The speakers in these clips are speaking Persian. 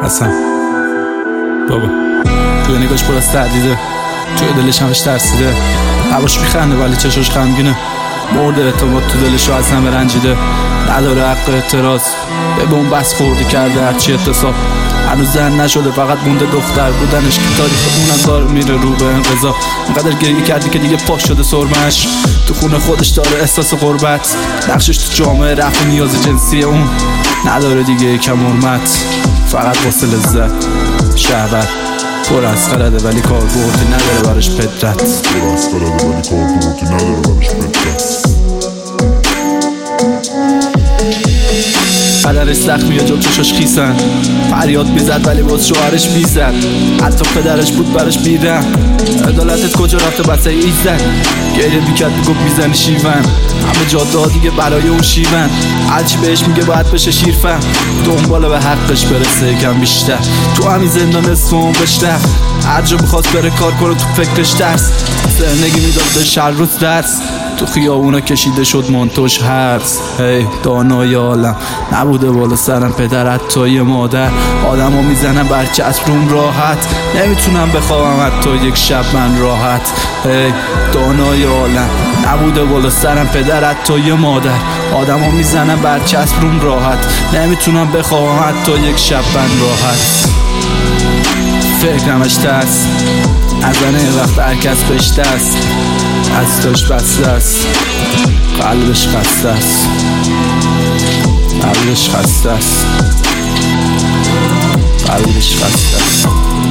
اصلا بابا توی نگاش پر از تردیده، توی دلش همش ترسیده، لباش میخنده ولی چشاش غمگینه، مرده اعتماد تو دلش رو از همه رنجیده، نداره حق اعتراض، به اون بس خورده کرده هرچی اتصاب، هنوز زن نشده فقط مونده دختر بودنش که تاریخ اونم داره میره رو به انقضا. اینقدر گریه کردی که دیگه پاک شده سرمش، تو خونه خودش داره احساس غربت، نقشش تو جامعه رفع نیاز جنسی اون، نداره دیگه یکم حرمت، فقط واسه لذت شهوت، پر از خرده ولی کاربردی نداره براش پدرت. قدرش زخمی یا جب چشاش خیسن، فریاد میزد ولی باز شوهرش میزد، حتی پدرش بود برش میرم، عدالتت کجا رفته بسه ایزد، گریه میکرد بگفت میزنی شیون، همه جاده ها دیگه برای اون شیون، هرچی بهش میگه باید بشه شیرفن، دنباله به حقش برسه یکم بیشتر، تو همین زندان اسمون بشتر، هر جا میخواست بره کار کنه تو فکرش درس، زندگی میداد به شر روز درس، تو خیابونا کشیده شد مانتوش هرس. هی دانای عالم نبوده بالا سرم پدر حتی یه مادر، آدمو میزنم برچسب روم راحت، نمیتونم بخوابم حتی یک شب من راحت. هی دانای عالم نبوده بالا سرم پدر حتی یه مادر، آدمو میزنم برچسب روم راحت، نمیتونم بخوابم حتی یک شب من راحت. فکرمش ترس نزنه یه وقت هرکس بهش دست، از توش بسته است، قلبش خسته است، قلبش خسته است، قلبش خسته است،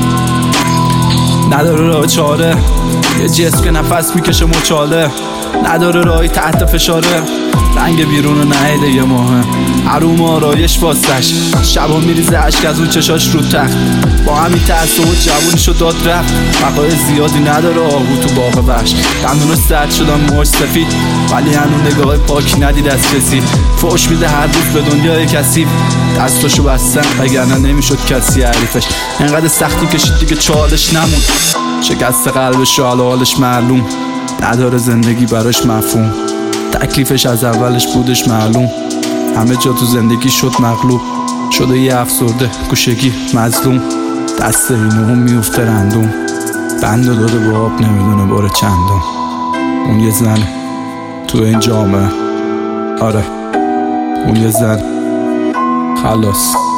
نداره راه چاره، یه جسم که نفس میکشه مچاله، نداره راهی تحت فشاره، رنگ بیرون نهیده یه ماهه، حروم آرایش واسش، شبا میریزه عشق از اون چشاش رو تخت، با همین ترس و جوونیشو داد رفت، وقای زیادی نداره آهو تو باغ وحش، دندوناش سرد شدن موهاش سفید، ولی هنوز نگاه پاکی ندید از کسی، فوش میده هر روز به دنیای کثیف، دستاشو بستن وگرنه نمیشد کسی حریفش، انقدر سختی کشید دیگه چالش نمون، شکست قلبش و حالش معلوم، نداره زندگی براش مفهوم، تکلیفش از اولش بودش معلوم، همه جا تو زندگی شد مغلوب، شده یه افسرده گوشگی مظلوم، دست اینو میفته رندوم، بند داده با آب نمیدونه باره چندم، اون یه زن تو این جامعه، آره اون یه زن، خلاص.